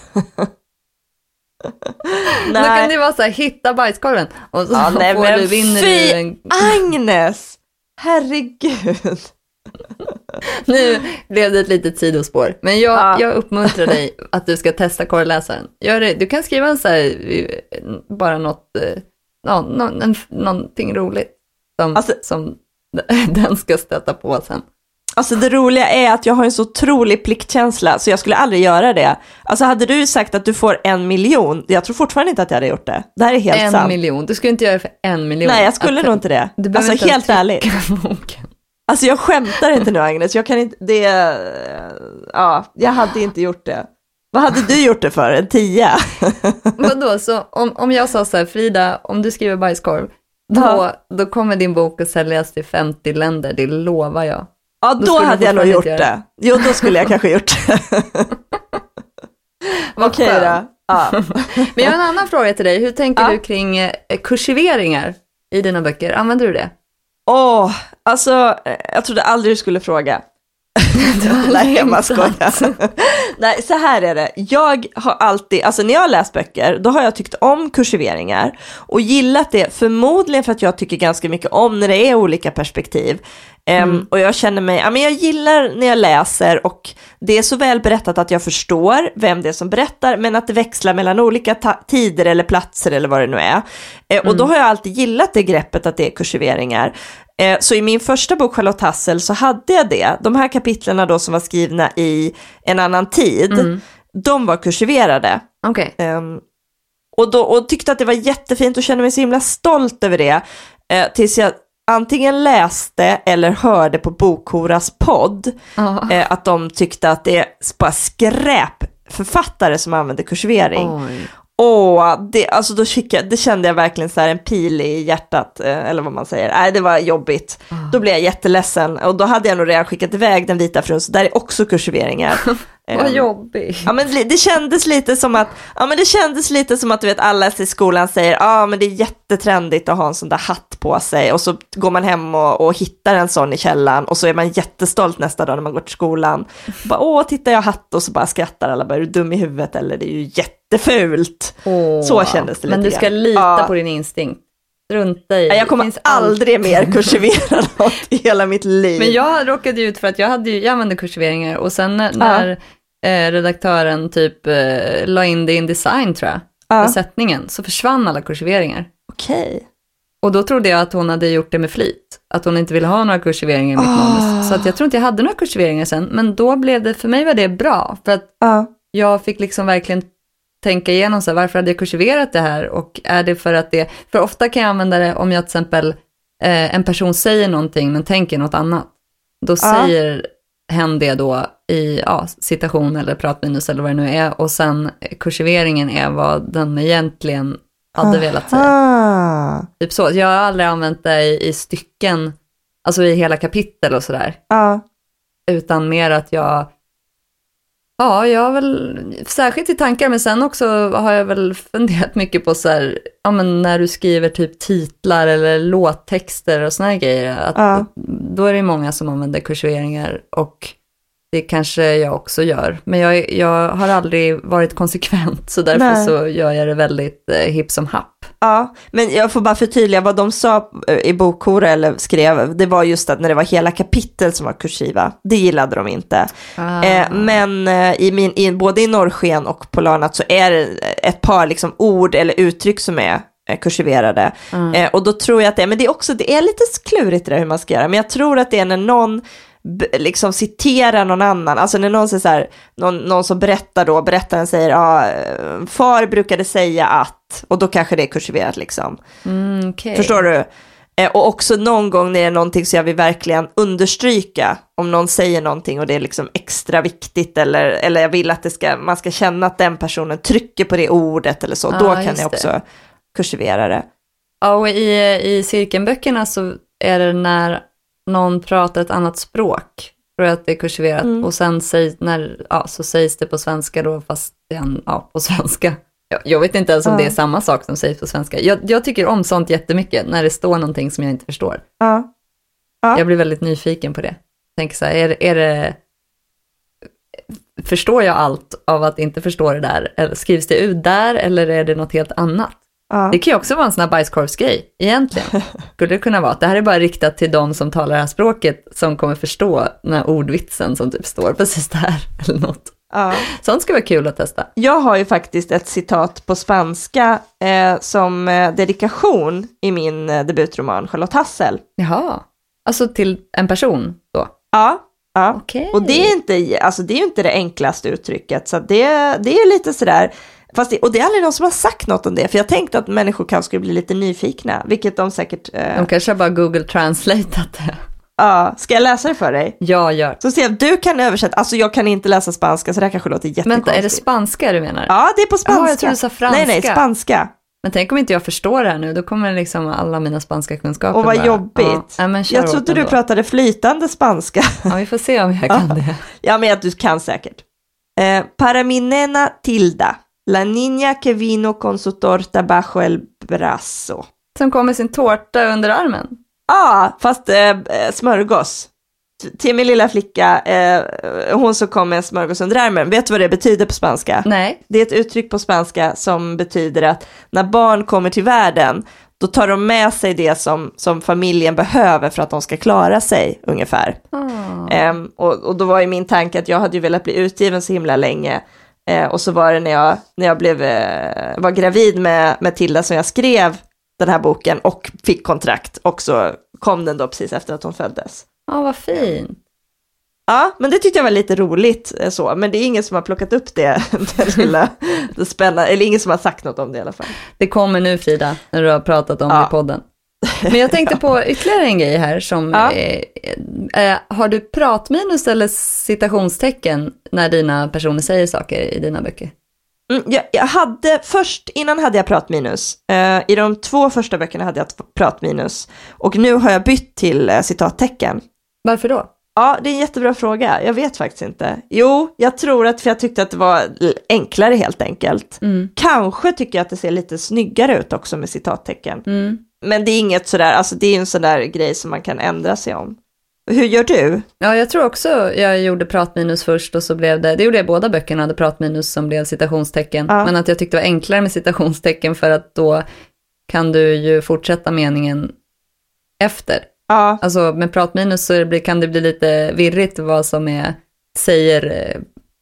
Då kan det vara så här, hitta bajskorven och så ja, nej, får men du vinner fy, du en... Agnes! Herregud. Nu blev det ett litet sidospår. Men jag, ja. jag uppmuntrar dig att du ska testa korrläsaren. Gör det. Du kan skriva en så här, bara något, no, no, en, någonting roligt som, alltså, som den ska stöta på sen. Alltså det roliga är att jag har en så otrolig pliktkänsla så jag skulle aldrig göra det. Alltså hade du sagt att du får en miljon, jag tror fortfarande inte att jag hade gjort det. Det här är helt en sant. En miljon, du skulle inte göra det för en miljon. Nej, jag skulle att, nog inte det. Du alltså inte helt ärligt. Alltså jag skämtar inte nu, Agnes. Jag kan inte, det, ja, jag hade inte gjort det. Vad hade du gjort det för? En tia? Vadå, så om, om jag sa så här, Frida, om du skriver bajskorv, då, ja. då kommer din bok att säljas till femtio länder, det lovar jag. Ja, då, då hade jag nog gjort det. Jo, då skulle jag kanske gjort det. Okej okay, då. Ja. Men jag har en annan fråga till dig. Hur tänker ja. du kring eh, kursiveringar i dina böcker? Använder du det? Åh, oh, alltså, jag trodde aldrig du skulle fråga. Nej, jag bara skojar. Nej, så här är det. Jag har alltid, alltså när jag har läst böcker, då har jag tyckt om kursiveringar och gillat det, förmodligen för att jag tycker ganska mycket om när det är olika perspektiv. Mm. Um, och jag känner mig, ja men jag gillar när jag läser och det är så väl berättat att jag förstår vem det är som berättar, men att det växlar mellan olika ta- tider eller platser eller vad det nu är. Uh, mm. Och då har jag alltid gillat det greppet att det är kursiveringar. Så i min första bok Charlotte Hassel så hade jag det. De här kapitlerna då som var skrivna i en annan tid, mm. de var kursiverade. Okay. Um, och, då, och tyckte att det var jättefint och kände mig så himla stolt över det. Eh, tills jag antingen läste eller hörde på Bokhoras podd oh. eh, att de tyckte att det är bara skräpförfattare som använder kursivering. Oj. Och det, alltså då fick jag, det kände jag verkligen så här en pil i hjärtat, eh, eller vad man säger. Nej, det var jobbigt. Oh. Då blev jag jätteledsen och då hade jag nog redan skickat iväg Den vita frun, så där är också kursiveringar. Vad jobbigt. Ja, men det kändes lite som att ja men det kändes lite som att du vet alla i skolan säger ja ah, men det är jättetrendigt att ha en sån där hatt på sig, och så går man hem och, och hittar en sån i källaren och så är man jättestolt nästa dag när man går till skolan. Bara åh, tittar jag hatt, och så bara skrattar alla, bara är du dum i huvudet eller det är ju jättefult. Oh, så kändes det lite. Men du ska grann. lita ja. på din instinkt. Strunta i. Jag kommer aldrig allt. mer kursivera något i hela mitt liv. Men jag råkade ut för att jag hade ju, jag använde kursiveringar och sen när ja. Eh, redaktören typ eh, la in det in design tror jag ja. på sättningen, så försvann alla kursiveringar. Okej. Okay. Och då trodde jag att hon hade gjort det med flit, att hon inte ville ha några kursiveringar i mitt oh. manus. Så att jag tror inte jag hade några kursiveringar sen, men då blev det, för mig var det bra, för att uh. jag fick liksom verkligen tänka igenom så här, varför hade jag kursiverat det här, och är det för att det, för ofta kan jag använda det om jag till exempel eh, en person säger någonting men tänker något annat, då uh. säger hen det då i ja, citation eller pratminus eller vad det nu är, och sen kursiveringen är vad den egentligen hade Aha. velat säga. Typ så. Jag har aldrig använt det i, i stycken, alltså i hela kapitel och sådär. Ja. Utan mer att jag ja, jag har väl särskilt i tankar, men sen också har jag väl funderat mycket på så här, ja men när du skriver typ titlar eller låttexter och såna här grejer, att ja. då är det många som använder kursiveringar, och det kanske jag också gör. Men jag, jag har aldrig varit konsekvent, så därför Nej. så gör jag det väldigt eh, hipp som happ. Ja, men jag får bara förtydliga vad de sa i Bokhora eller skrev. Det var just att när det var hela kapitel som var kursiva, det gillade de inte. Ah. Eh, men eh, i min, i, både i Norrsken och Polarnatt så är det ett par liksom ord eller uttryck som är eh, kursiverade. Mm. Eh, och då tror jag att det är, men det är också, det är lite klurigt det där hur man ska göra. Men jag tror att det är när någon liksom citerar någon annan, alltså när någon säger så här, någon, någon som berättar då, berättaren säger ja, far brukade säga att, och då kanske det är kursiverat liksom. Mm, okay. Förstår du? Eh, och också någon gång när det är någonting så jag vill verkligen understryka, om någon säger någonting och det är liksom extra viktigt, eller, eller jag vill att det ska, man ska känna att den personen trycker på det ordet eller så, ah, då kan jag också det. kursivera det. Ja, och i, i cirkelböckerna så är det när någon pratar ett annat språk, tror jag att det är kursiverat, mm. och sen sägs, när, ja, så sägs det på svenska då, fast igen, ja, på svenska. Jag, jag vet inte ens om ja. det är samma sak som sägs på svenska. Jag, jag tycker om sånt jättemycket, när det står någonting som jag inte förstår. Ja. Ja. Jag blir väldigt nyfiken på det. Tänker så här, är, är det, förstår jag allt av att inte förstå det där? Eller skrivs det ut där, eller är det något helt annat? Ja. Det kan ju också vara en sån här bajskorvsgrej, egentligen. Skulle det kunna vara att det här är bara riktat till de som talar det här språket, som kommer förstå den här ordvitsen som typ står precis där, eller något. Ja. Sånt ska vara kul att testa. Jag har ju faktiskt ett citat på spanska eh, som eh, dedikation i min eh, debutroman Charlotte Hassel. Jaha, alltså till en person då? Ja, ja. Okay. Och det är inte, alltså det är ju inte det enklaste uttrycket, så det, det är lite sådär. Fast det, och det är aldrig någon som har sagt något om det, för jag tänkte att människor kanske skulle bli lite nyfikna, vilket de säkert... Eh... De kanske har bara Google Translateat det. Ja, ska jag läsa det för dig? Ja, gör. Så se, du kan översätta, alltså jag kan inte läsa spanska, så det här kanske låter jättekonstigt. Vänta, är det spanska du menar? Ja, det är på spanska. Ja, jag tror du sa franska. Nej, nej, spanska. Men tänk om inte jag förstår det här nu, då kommer liksom alla mina spanska kunskaper. Och vad bara, jobbigt. Ja, men jag trodde du pratade flytande spanska. Ja, vi får se om jag kan det. Ja, men att du kan säkert. Eh, para mi nena Tilda. La niña que vino con su torta bajo el brazo. Som kom med sin tårta under armen. Ja, ah, fast eh, smörgås. Till min lilla flicka, eh, hon som kom med en smörgås under armen. Vet du vad det betyder på spanska? Nej. Det är ett uttryck på spanska som betyder att när barn kommer till världen, då tar de med sig det som, som familjen behöver för att de ska klara sig, ungefär. Oh. Um, och, och då var ju min tanke att jag hade ju velat bli utgiven så himla länge. Uh, och så var det när jag, när jag blev, uh, var gravid med, med Tilda som jag skrev den här boken och fick kontrakt. Och så kom den då precis efter att hon föddes. Ja, oh, vad fint. Ja, men det tyckte jag var lite roligt så. Men det är ingen som har plockat upp det, det lilla, det spännande, eller ingen som har sagt något om det i alla fall. Det kommer nu, Frida, när du har pratat om ja. det i podden. Men jag tänkte på ytterligare en grej här som, ja. eh, eh, har du pratminus eller citationstecken när dina personer säger saker i dina böcker? Mm, jag, jag hade, först, innan hade jag pratminus. Eh, I de två första böckerna hade jag pratminus. Och nu har jag bytt till eh, citattecken. Varför då? Ja, det är en jättebra fråga. Jag vet faktiskt inte. Jo, jag tror att för jag tyckte att det var enklare helt enkelt. Mm. Kanske tycker jag att det ser lite snyggare ut också med citattecken. Mm. Men det är inget sådär, alltså det är en sån där grej som man kan ändra sig om. Hur gör du? Ja, jag tror också jag gjorde pratminus först och så blev det, det gjorde jag båda böckerna, hade pratminus som blev citationstecken. Ja. Men att jag tyckte det var enklare med citationstecken för att då kan du ju fortsätta meningen efter. Ja. Alltså med pratminus så blir, kan det bli lite virrigt vad som är, säger,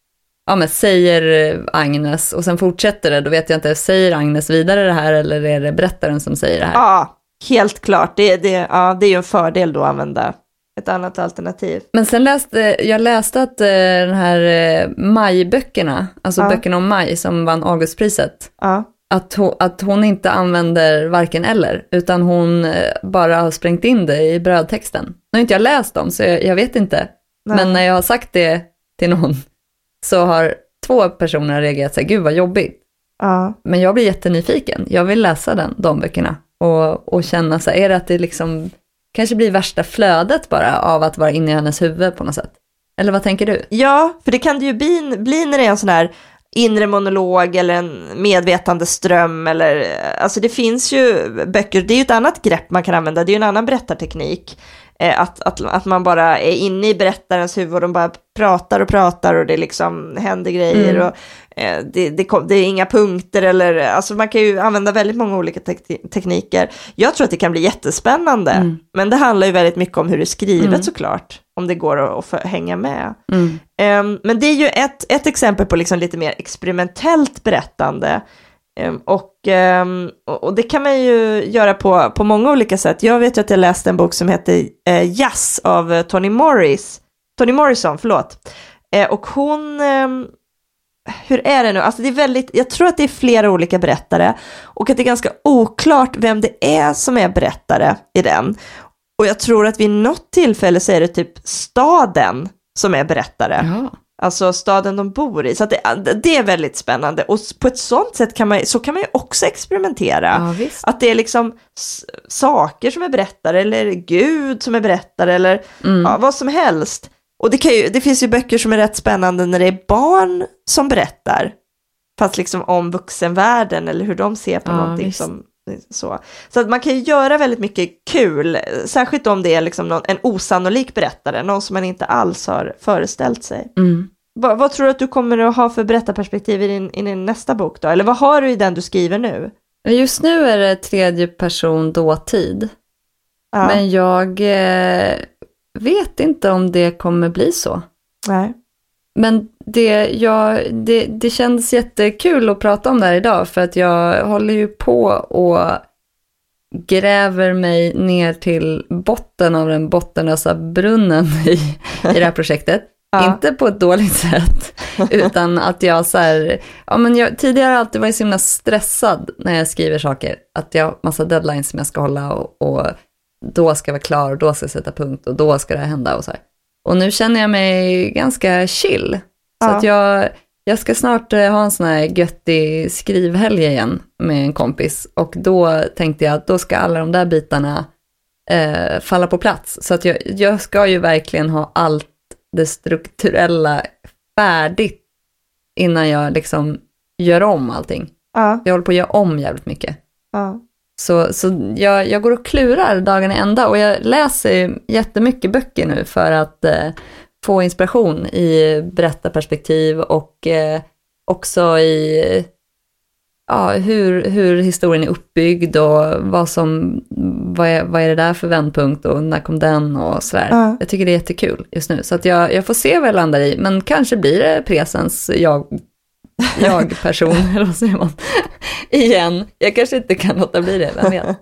ja men säger Agnes och sen fortsätter det, då vet jag inte, säger Agnes vidare det här eller är det berättaren som säger det här? Ja, helt klart. Det, det, ja, det är ju en fördel då att använda ett annat alternativ. Men sen läste jag läste att eh, den här eh, majböckerna, alltså ja. böckerna om Maj som vann Augustpriset, ja. att, ho- att hon inte använder varken eller, utan hon eh, bara har sprängt in det i brödtexten. Nu har inte jag läst dem så jag, jag vet inte. Nej. Men när jag har sagt det till någon så har två personer reagerat så här, gud vad jobbigt. Ja. Men jag blir jättenyfiken. Jag vill läsa den, de böckerna och, och känna så här, är det att det liksom kanske blir värsta flödet bara av att vara inne i hennes huvud på något sätt? Eller vad tänker du? Ja, för det kan det ju bli, bli när det är en sån här inre monolog eller en medvetande ström eller, alltså det finns ju böcker, det är ju ett annat grepp man kan använda, det är ju en annan berättarteknik, eh, att, att, att man bara är inne i berättarens huvud och de bara pratar och pratar och det liksom händer grejer mm. och eh, det, det, det är inga punkter eller, alltså man kan ju använda väldigt många olika te- tekniker. Jag tror att det kan bli jättespännande, mm. men det handlar ju väldigt mycket om hur det är skrivet mm. såklart, om det går att, att hänga med. Mm. Um, men det är ju ett, ett exempel på liksom lite mer experimentellt berättande. Um, och, um, och det kan man ju göra på, på många olika sätt. Jag vet ju att jag läste en bok som heter uh, Jazz av uh, Toni Morris. Toni Morrison, förlåt. Uh, och hon... Um, hur är det nu? Alltså det är väldigt, jag tror att det är flera olika berättare och att det är ganska oklart vem det är som är berättare i den. Och jag tror att vid något tillfälle så är det typ staden som är berättare. Ja. Alltså staden de bor i. Så att det, det är väldigt spännande. Och på ett sånt sätt kan man, så kan man ju också experimentera. Ja, visst. Att det är liksom s- saker som är berättare eller Gud som är berättare eller mm. ja, vad som helst. Och det, kan ju, det finns ju böcker som är rätt spännande när det är barn som berättar. Fast liksom om vuxenvärlden eller hur de ser på ja, någonting som... Så, så att man kan ju göra väldigt mycket kul, särskilt om det är liksom någon, en osannolik berättare, någon som man inte alls har föreställt sig. Mm. Va, vad tror du att du kommer att ha för berättarperspektiv i din, i din nästa bok då? Eller vad har du i den du skriver nu? Just nu är det tredje person dåtid. Ja. Men jag eh, vet inte om det kommer bli så. Nej. Men det, jag, det, det känns jättekul att prata om det här idag för att jag håller ju på och gräver mig ner till botten av den bottenlösa brunnen i, i det här projektet. Ja. Inte på ett dåligt sätt utan att jag så här, ja men jag tidigare har alltid varit så himla stressad när jag skriver saker. Att jag har massa deadlines som jag ska hålla och, och då ska jag vara klar och då ska jag sätta punkt och då ska det hända och så här. Och nu känner jag mig ganska chill. Så ja. att jag, jag ska snart ha en sån här göttig skrivhelg igen med en kompis. Och då tänkte jag att då ska alla de där bitarna eh, falla på plats. Så att jag, jag ska ju verkligen ha allt det strukturella färdigt innan jag liksom gör om allting. Ja. Jag håller på att göra om jävligt mycket. Ja. Så, så jag, jag går och klurar dagen i ända och jag läser jättemycket böcker nu för att eh, få inspiration i berättarperspektiv och eh, också i ja, hur, hur historien är uppbyggd och vad, som, vad, är, vad är det där för vändpunkt och när kom den och sådär. Ja. Jag tycker det är jättekul just nu så att jag, jag får se vad jag landar i men kanske blir det presens jag jag person eller vad säger man igen. Jag kanske inte kan låta bli det, vem vet.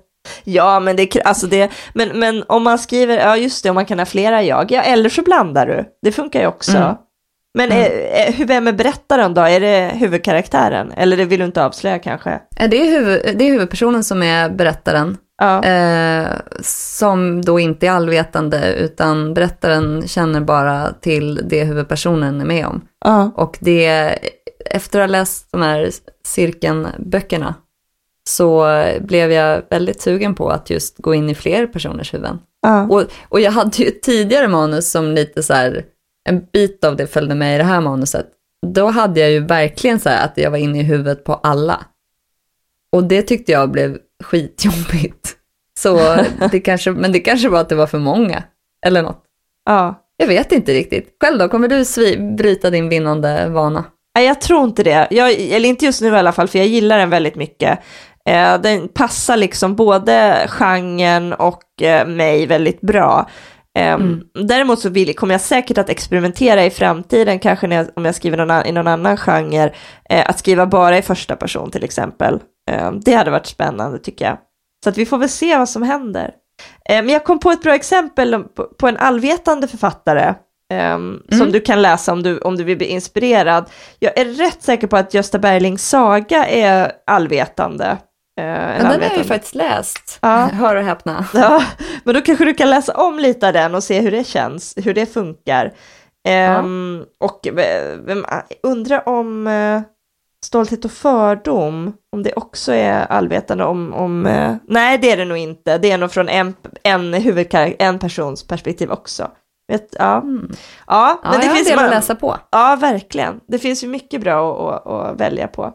Ja, men det, alltså det men, men om man skriver, ja just det, om man kan ha flera jag, ja, eller så blandar du. Det funkar ju också. Mm. Men mm. Är, är, vem är berättaren då? Är det huvudkaraktären? Eller det vill du inte avslöja kanske? Det är, huvud, det är huvudpersonen som är berättaren. Ja. Eh, som då inte är allvetande, utan berättaren känner bara till det huvudpersonen är med om. Ja. Och det, efter att ha läst de här cirkelböckerna så blev jag väldigt sugen på att just gå in i fler personers huvuden. Ja. Och, och jag hade ju tidigare manus som lite så här, en bit av det följde med i det här manuset. Då hade jag ju verkligen så här att jag var inne i huvudet på alla. Och det tyckte jag blev skitjobbigt. Så det kanske, men det kanske var att det var för många. Eller något. Ja. Jag vet inte riktigt. Själv då, kommer du svi- bryta din vinnande vana? Nej, jag tror inte det. Jag, eller inte just nu i alla fall, för jag gillar den väldigt mycket. Eh, den passar liksom både genren och eh, mig väldigt bra. Eh, mm. Däremot så vill, kommer jag säkert att experimentera i framtiden, kanske när jag, om jag skriver någon, i någon annan genre, eh, att skriva bara i första person till exempel. Eh, det hade varit spännande tycker jag. Så att vi får väl se vad som händer. Eh, men jag kom på ett bra exempel på, på en allvetande författare Um, mm. som du kan läsa om du, om du vill bli inspirerad. Jag är rätt säker på att Gösta Berlings saga är allvetande. Uh, men den har jag ju faktiskt läst. Ja. Hör och häpna. Ja, men då kanske du kan läsa om lite av den och se hur det känns, hur det funkar. Um, ja. Och vem, undrar om uh, Stolthet och fördom, om det också är allvetande om, om uh, nej det är det nog inte. Det är nog från en, en huvudkaraktär, en persons perspektiv också. Vet, ja. Mm. Ja, men ja, det finns en del att läsa på. Ja, verkligen. Det finns ju mycket bra att, att, att välja på.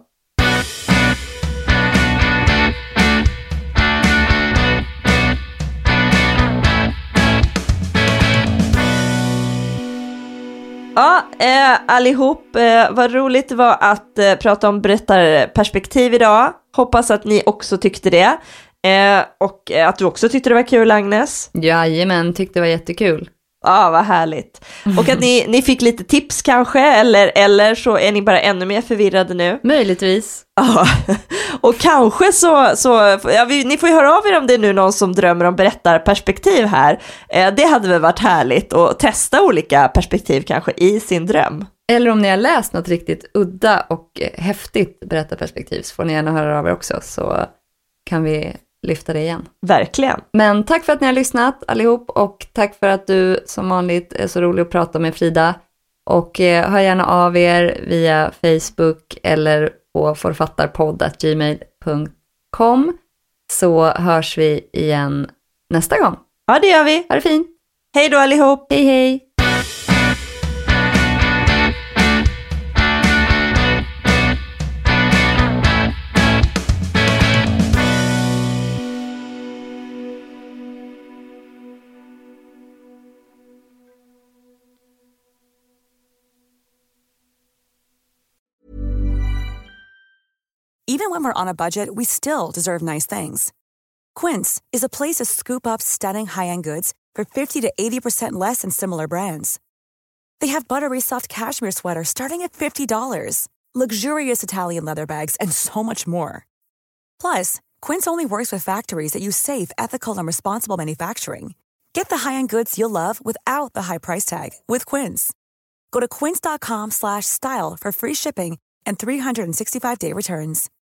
Ja, eh, allihop, eh, vad roligt det var att eh, prata om berättarperspektiv idag. Hoppas att ni också tyckte det. Eh, och att du också tyckte det var kul, Agnes. Jajamän, tyckte det var jättekul. Ja, ah, vad härligt. Och att ni, ni fick lite tips kanske, eller, eller så är ni bara ännu mer förvirrade nu. Möjligtvis. Ja, och kanske så, så ja, vi, ni får ju höra av er om det är nu någon som drömmer om berättarperspektiv här. Eh, det hade väl varit härligt att testa olika perspektiv kanske i sin dröm. Eller om ni har läst något riktigt udda och häftigt berättarperspektiv så får ni gärna höra av er också, så kan vi lyfta det igen. Verkligen. Men tack för att ni har lyssnat allihop, och tack för att du som vanligt är så rolig att prata med, Frida. Och eh, hör gärna av er via Facebook eller på författarpodd at gmail punkt com, så hörs vi igen nästa gång. Ja, det gör vi. Ha det fint. Hej då allihop. Hej hej. Even when we're on a budget, we still deserve nice things. Quince is a place to scoop up stunning high-end goods for fifty to eighty percent less than similar brands. They have buttery soft cashmere sweaters starting at fifty dollars, luxurious Italian leather bags, and so much more. Plus, Quince only works with factories that use safe, ethical, and responsible manufacturing. Get the high-end goods you'll love without the high price tag with Quince. Go to quince dot com slash style for free shipping and three sixty-five day returns.